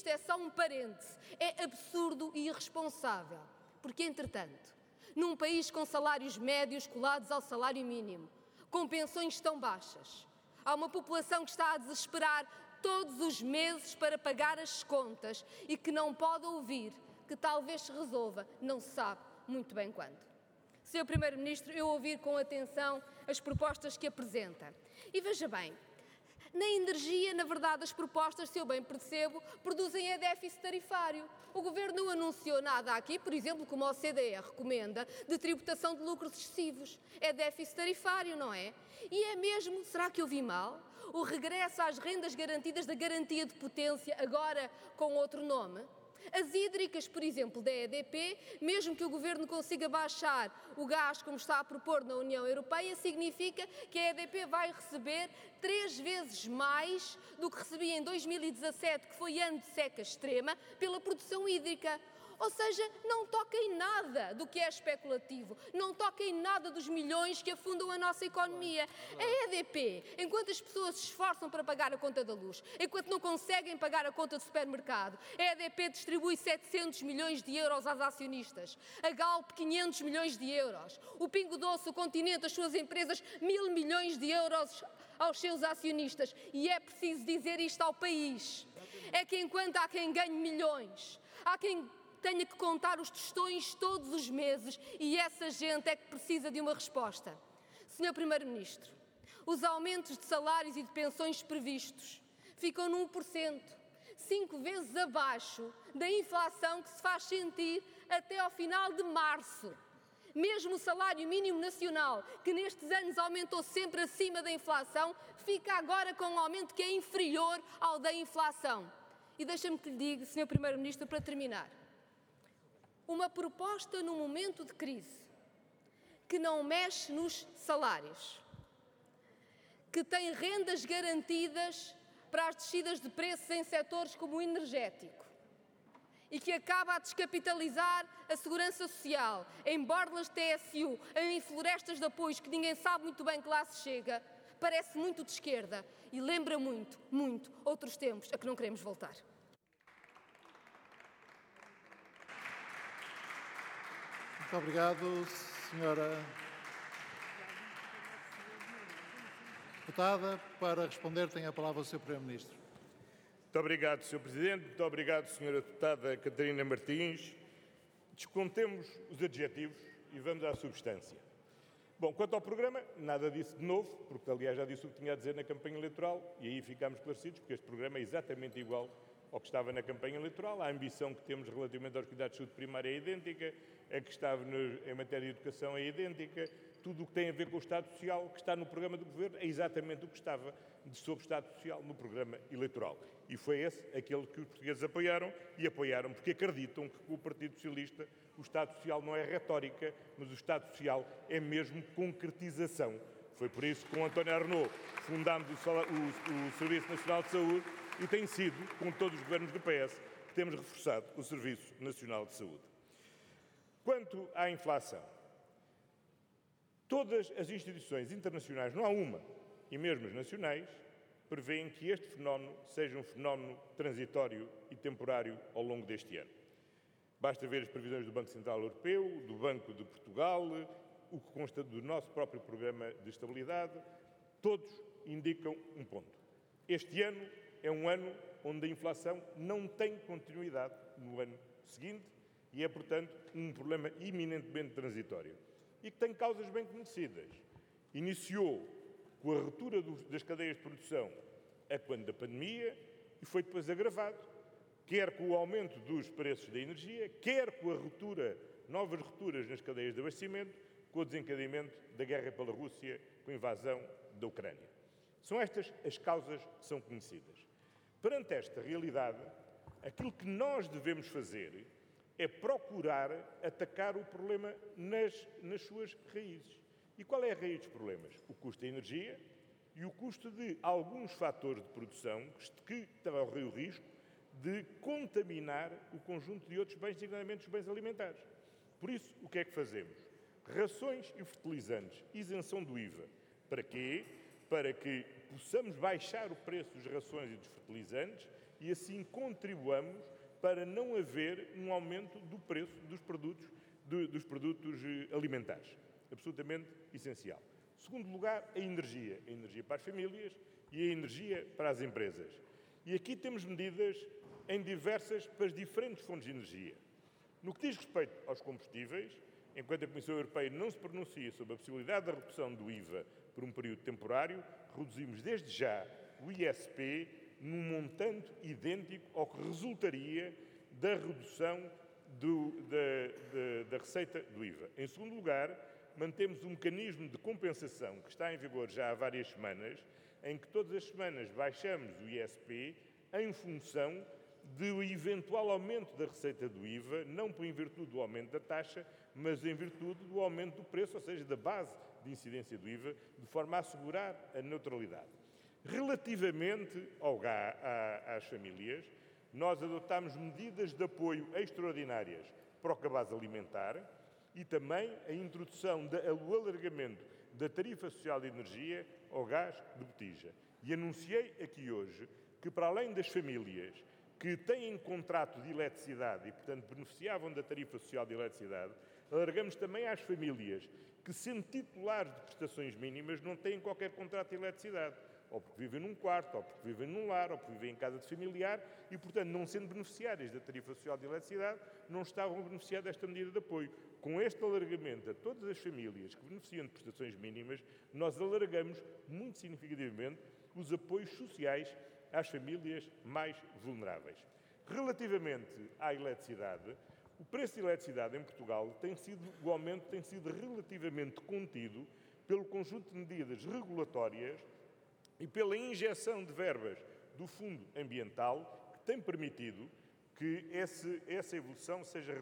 isto é só um parêntese, é absurdo e irresponsável, porque, entretanto, num país com salários médios colados ao salário mínimo, com pensões tão baixas, há uma população que está a desesperar todos os meses para pagar as contas e que não pode ouvir que talvez se resolva, não se sabe muito bem quando. Sr. Primeiro-Ministro, eu ouvi com atenção as propostas que apresenta. E veja bem, na energia, na verdade, as propostas, se eu bem percebo, produzem déficit tarifário. O Governo não anunciou nada aqui, por exemplo, como a OCDE recomenda, de tributação de lucros excessivos. É déficit tarifário, não é? E é mesmo, será que eu vi mal, o regresso às rendas garantidas da garantia de potência, agora com outro nome? As hídricas, por exemplo, da EDP, mesmo que o Governo consiga baixar o gás como está a propor na União Europeia, significa que a EDP vai receber 3 vezes mais do que recebia em 2017, que foi ano de seca extrema, pela produção hídrica. Ou seja, não toca em nada do que é especulativo, não toca em nada dos milhões que afundam a nossa economia. A EDP, enquanto as pessoas se esforçam para pagar a conta da luz, enquanto não conseguem pagar a conta do supermercado, a EDP distribui 700 milhões de euros às acionistas, a Galp 500 milhões de euros, o Pingo Doce, o Continente, as suas empresas 1.000 milhões de euros aos seus acionistas. E é preciso dizer isto ao país. É que enquanto há quem ganhe milhões, há quem tenha que contar os tostões todos os meses e essa gente é que precisa de uma resposta. Sr. Primeiro-Ministro, os aumentos de salários e de pensões previstos ficam no 1%, 5 vezes abaixo da inflação que se faz sentir até ao final de março. Mesmo o salário mínimo nacional, que nestes anos aumentou sempre acima da inflação, fica agora com um aumento que é inferior ao da inflação. E deixa-me que lhe diga, Sr. Primeiro-Ministro, para terminar, uma proposta num momento de crise, que não mexe nos salários, que tem rendas garantidas para as descidas de preços em setores como o energético e que acaba a descapitalizar a segurança social, em borlas de TSU, em florestas de apoios que ninguém sabe muito bem que lá se chega, parece muito de esquerda e lembra muito, muito outros tempos a que não queremos voltar. Muito obrigado, senhora deputada. Para responder, tem a palavra o Sr. Primeiro-Ministro. Muito obrigado, Sr. Presidente. Muito obrigado, senhora deputada Catarina Martins. Descontemos os adjetivos e vamos à substância. Bom, quanto ao programa, nada disso de novo, porque aliás já disse o que tinha a dizer na campanha eleitoral e aí ficámos esclarecidos, porque este programa é exatamente igual ao que estava na campanha eleitoral. A ambição que temos relativamente aos cuidados de saúde primária é idêntica, a que estava em matéria de educação é idêntica, tudo o que tem a ver com o Estado Social que está no programa do Governo é exatamente o que estava sobre o Estado Social no programa eleitoral. E foi esse aquele que os portugueses apoiaram e apoiaram porque acreditam que com o Partido Socialista o Estado Social não é retórica, mas o Estado Social é mesmo concretização. Foi por isso que com António Arnaud fundámos o Serviço Nacional de Saúde e tem sido, com todos os governos do PS, que temos reforçado o Serviço Nacional de Saúde. Quanto à inflação, todas as instituições internacionais, não há uma, e mesmo as nacionais, prevêem que este fenómeno seja um fenómeno transitório e temporário ao longo deste ano. Basta ver as previsões do Banco Central Europeu, do Banco de Portugal, o que consta do nosso próprio programa de estabilidade, todos indicam um ponto. Este ano é um ano onde a inflação não tem continuidade no ano seguinte e é, portanto, um problema eminentemente transitório e que tem causas bem conhecidas. Iniciou com a ruptura das cadeias de produção a quando da pandemia e foi depois agravado, quer com o aumento dos preços da energia, quer com a novas rupturas nas cadeias de abastecimento, com o desencadeamento da guerra pela Rússia, com a invasão da Ucrânia. São estas as causas que são conhecidas. Perante esta realidade, aquilo que nós devemos fazer é procurar atacar o problema nas suas raízes. E qual é a raiz dos problemas? O custo da energia e o custo de alguns fatores de produção que correm o risco de contaminar o conjunto de outros bens, designadamente os bens alimentares. Por isso, o que é que fazemos? Rações e fertilizantes, isenção do IVA. Para quê? Para que possamos baixar o preço das rações e dos fertilizantes e assim contribuamos para não haver um aumento do preço dos produtos alimentares. Absolutamente essencial. Segundo lugar, a energia para as famílias e a energia para as empresas. E aqui temos medidas para as diferentes fontes de energia. No que diz respeito aos combustíveis, enquanto a Comissão Europeia não se pronuncia sobre a possibilidade da redução do IVA por um período temporário, reduzimos desde já o ISP num montante idêntico ao que resultaria da redução da receita do IVA. Em segundo lugar, mantemos um mecanismo de compensação que está em vigor já há várias semanas, em que todas as semanas baixamos o ISP em função do eventual aumento da receita do IVA, não em virtude do aumento da taxa, mas em virtude do aumento do preço, ou seja, da base de incidência do IVA, de forma a assegurar a neutralidade. Relativamente às famílias, nós adotámos medidas de apoio extraordinárias para o cabaz alimentar e também a introdução o alargamento da tarifa social de energia ao gás de botija. E anunciei aqui hoje que, para além das famílias que têm contrato de eletricidade e, portanto, beneficiavam da tarifa social de eletricidade, alargamos também às famílias que, sendo titulares de prestações mínimas, não têm qualquer contrato de eletricidade, ou porque vivem num quarto, ou porque vivem num lar, ou porque vivem em casa de familiar e, portanto, não sendo beneficiárias da tarifa social de eletricidade, não estavam a beneficiar desta medida de apoio. Com este alargamento a todas as famílias que beneficiam de prestações mínimas, nós alargamos muito significativamente os apoios sociais às famílias mais vulneráveis. Relativamente à eletricidade, o preço de eletricidade em Portugal o aumento tem sido relativamente contido pelo conjunto de medidas regulatórias e pela injeção de verbas do Fundo Ambiental, que tem permitido que essa evolução esteja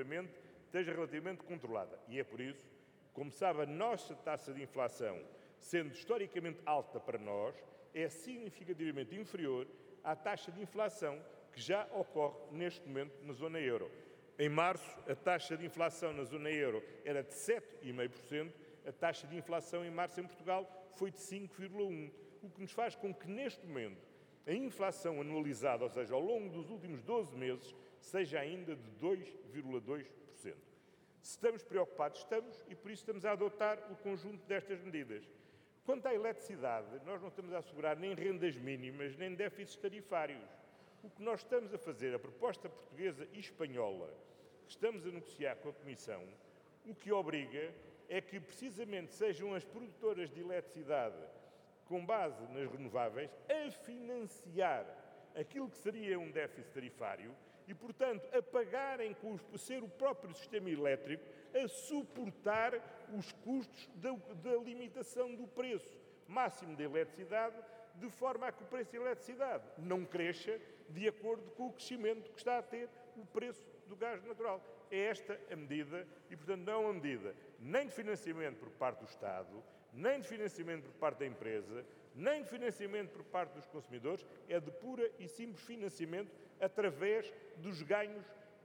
relativamente controlada. E é por isso, como sabe, a nossa taxa de inflação, sendo historicamente alta para nós, é significativamente inferior à taxa de inflação que já ocorre neste momento na zona euro. Em março, a taxa de inflação na zona euro era de 7,5%, a taxa de inflação em março em Portugal foi de 5,1%, o que nos faz com que neste momento a inflação anualizada, ou seja, ao longo dos últimos 12 meses, seja ainda de 2,2%. Se estamos preocupados, estamos, e por isso estamos a adotar o conjunto destas medidas. Quanto à eletricidade, nós não estamos a assegurar nem rendas mínimas, nem déficits tarifários. O que nós estamos a fazer, a proposta portuguesa e espanhola, que estamos a negociar com a Comissão, o que obriga é que precisamente sejam as produtoras de eletricidade, com base nas renováveis, a financiar aquilo que seria um déficit tarifário e, portanto, a pagarem por ser o próprio sistema elétrico a suportar os custos da limitação do preço máximo da eletricidade, de forma a que o preço da eletricidade não cresça de acordo com o crescimento que está a ter o preço do gás natural. É esta a medida e, portanto, não é uma medida nem de financiamento por parte do Estado, nem de financiamento por parte da empresa, nem de financiamento por parte dos consumidores, é de pura e simples financiamento através dos ganhos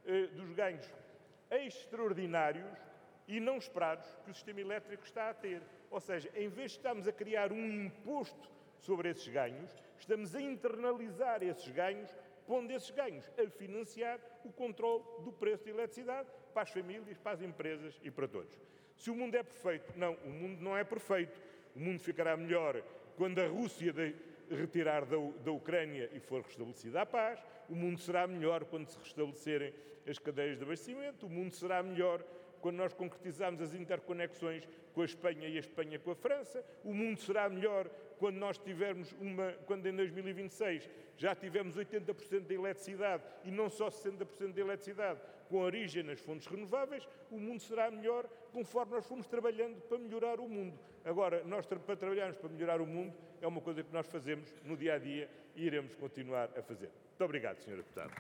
extraordinários e não esperados que o sistema elétrico está a ter. Ou seja, em vez de estarmos a criar um imposto sobre esses ganhos, estamos a internalizar esses ganhos, pondo esses ganhos a financiar o controle do preço da eletricidade para as famílias, para as empresas e para todos. Se o mundo é perfeito, não, o mundo não é perfeito. O mundo ficará melhor quando a Rússia retirar da Ucrânia e for restabelecida a paz. O mundo será melhor quando se restabelecerem as cadeias de abastecimento. O mundo será melhor quando nós concretizarmos as interconexões com a Espanha e a Espanha com a França. O mundo será melhor quando nós tivermos quando em 2026 já tivemos 80% da eletricidade e não só 60% da eletricidade com origem nas fontes renováveis. O mundo será melhor conforme nós formos trabalhando para melhorar o mundo. Agora, nós para trabalharmos para melhorar o mundo é uma coisa que nós fazemos no dia a dia e iremos continuar a fazer. Muito obrigado, Sr. Deputado.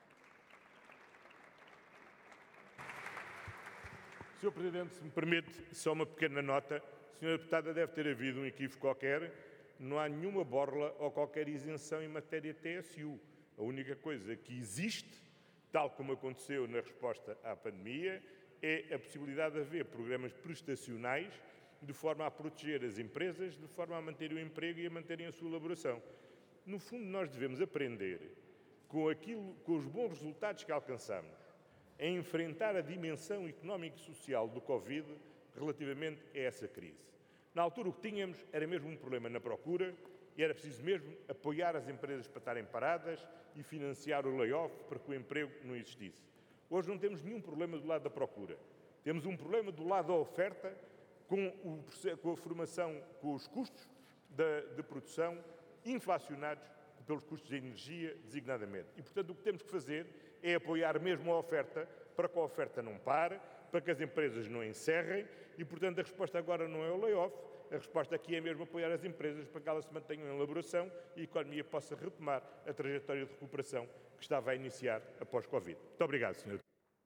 Sr. Presidente, se me permite, só uma pequena nota. Sra. Deputada, deve ter havido um equívoco qualquer. Não há nenhuma borla ou qualquer isenção em matéria de TSU. A única coisa que existe, tal como aconteceu na resposta à pandemia, é a possibilidade de haver programas prestacionais de forma a proteger as empresas, de forma a manter o emprego e a manterem a sua elaboração. No fundo, nós devemos aprender com os bons resultados que alcançamos, a enfrentar a dimensão económica e social do Covid relativamente a essa crise. Na altura o que tínhamos era mesmo um problema na procura e era preciso mesmo apoiar as empresas para estarem paradas e financiar o layoff para que o emprego não existisse. Hoje não temos nenhum problema do lado da procura. Temos um problema do lado da oferta com a formação, com os custos de produção inflacionados pelos custos de energia, designadamente. E, portanto, o que temos que fazer é apoiar mesmo a oferta para que a oferta não pare, para que as empresas não encerrem e, portanto, a resposta agora não é o layoff, a resposta aqui é mesmo apoiar as empresas para que elas se mantenham em elaboração e a economia possa retomar a trajetória de recuperação que estava a iniciar após Covid. Muito obrigado, Sr.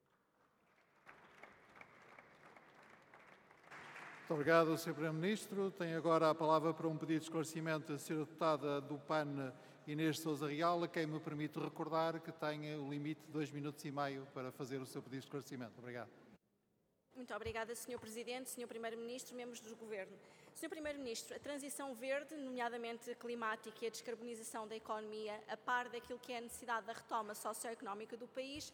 Muito obrigado, Sr. Primeiro-Ministro. Tem agora a palavra para um pedido de esclarecimento a Sra. Deputada do PAN, Inês de Sousa Real, a quem me permite recordar que tem o limite de 2 minutos e meio para fazer o seu pedido de esclarecimento. Obrigado. Muito obrigada, Sr. Presidente, Sr. Primeiro-Ministro, membros do Governo. Sr. Primeiro-Ministro, a transição verde, nomeadamente a climática e a descarbonização da economia, a par daquilo que é a necessidade da retoma socioeconómica do país,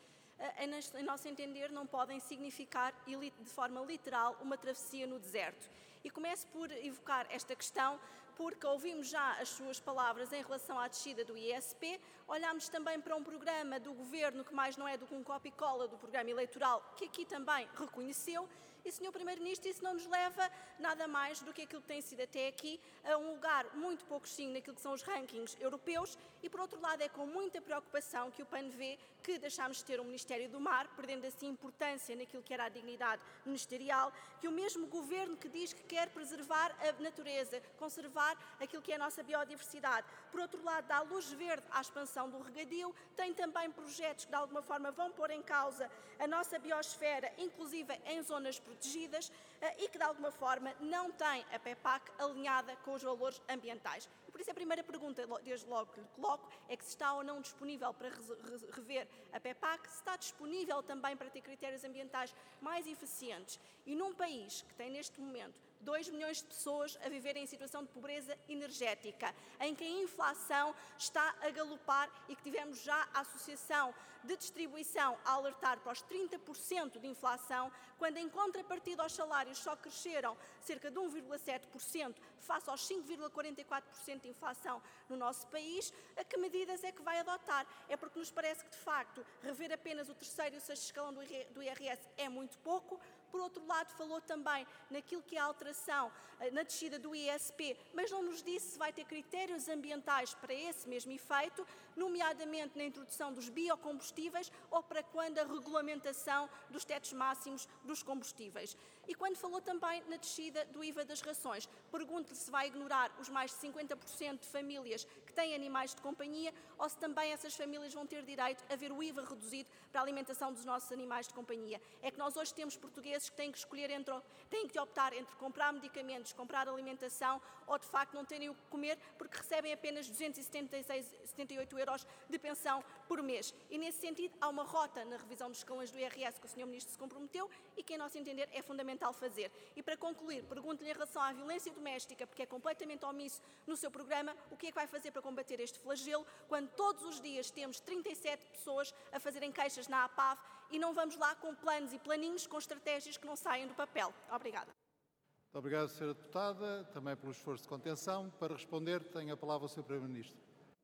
em nosso entender, não podem significar, de forma literal, uma travessia no deserto. E começo por evocar esta questão, porque ouvimos já as suas palavras em relação à descida do ISP, olhámos também para um programa do Governo que mais não é do que um copia-cola do programa eleitoral, que aqui também reconheceu, e, Sr. Primeiro-Ministro, isso não nos leva nada mais do que aquilo que tem sido até aqui, a um lugar muito pouco sim naquilo que são os rankings europeus, e, por outro lado, é com muita preocupação que o PAN vê que deixámos de ter um Ministério do Mar, perdendo assim importância naquilo que era a dignidade ministerial, que o mesmo Governo que diz que quer preservar a natureza, conservar aquilo que é a nossa biodiversidade, por outro lado, dá luz verde à expansão do regadio, tem também projetos que de alguma forma vão pôr em causa a nossa biosfera, inclusive em zonas protegidas, e que de alguma forma não tem a PEPAC alinhada com os valores ambientais. E por isso a primeira pergunta, desde logo que lhe coloco, é que se está ou não disponível para rever a PEPAC, se está disponível também para ter critérios ambientais mais eficientes. E num país que tem neste momento 2 milhões de pessoas a viverem em situação de pobreza energética, em que a inflação está a galopar e que tivemos já a Associação de Distribuição a alertar para os 30% de inflação, quando em contrapartida os salários só cresceram cerca de 1,7% face aos 5,44% de inflação no nosso país, a que medidas é que vai adotar? É porque nos parece que, de facto, rever apenas o 3º e o 6º escalão do IRS é muito pouco. Por outro lado, falou também naquilo que é a alteração na descida do ISP, mas não nos disse se vai ter critérios ambientais para esse mesmo efeito, nomeadamente na introdução dos biocombustíveis ou para quando a regulamentação dos tetos máximos dos combustíveis. E quando falou também na descida do IVA das rações, pergunto-lhe se vai ignorar os mais de 50% de famílias que têm animais de companhia ou se também essas famílias vão ter direito a ver o IVA reduzido para a alimentação dos nossos animais de companhia. É que nós hoje temos portugueses que têm que escolher têm que optar entre comprar medicamentos, comprar alimentação ou de facto não terem o que comer porque recebem apenas 278 euros de pensão por mês. E nesse sentido há uma rota na revisão dos escalões do IRS que o Sr. Ministro se comprometeu e que, em nosso entender, é fundamental fazer. E para concluir, pergunto-lhe em relação à violência doméstica, porque é completamente omisso no seu programa, o que é que vai fazer para combater este flagelo, quando todos os dias temos 37 pessoas a fazerem queixas na APAV e não vamos lá com planos e planinhos, com estratégias que não saem do papel. Obrigada. Muito obrigado, Sra. Deputada, também pelo esforço de contenção. Para responder, tem a palavra o Sr. Primeiro-Ministro.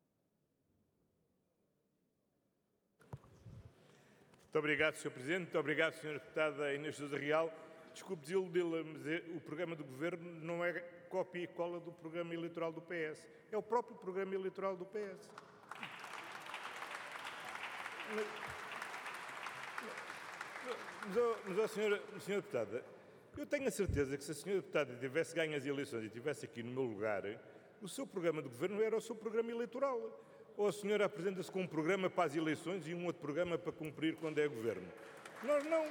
Muito obrigado, Sr. Presidente. Muito obrigado, Sra. Deputada Inês de Sousa Real. Desculpe desili-la, mas o programa do Governo não é cópia e cola do programa eleitoral do PS. É o próprio programa eleitoral do PS. Mas Sra. Deputada, eu tenho a certeza que se a Sra. Deputada tivesse ganho as eleições e estivesse aqui no meu lugar, o seu programa de Governo era o seu programa eleitoral. Ou a senhora apresenta-se com um programa para as eleições e um outro programa para cumprir quando é Governo. Nós não.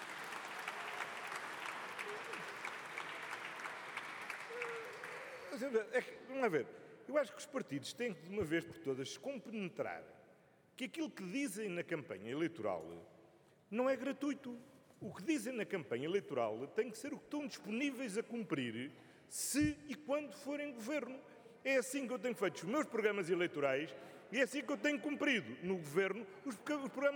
Vamos lá ver. Eu acho que os partidos têm que, de uma vez por todas, se compenetrar que aquilo que dizem na campanha eleitoral não é gratuito. O que dizem na campanha eleitoral tem que ser o que estão disponíveis a cumprir se e quando forem governo. É assim que eu tenho feito os meus programas eleitorais E é assim que eu tenho cumprido no Governo os programas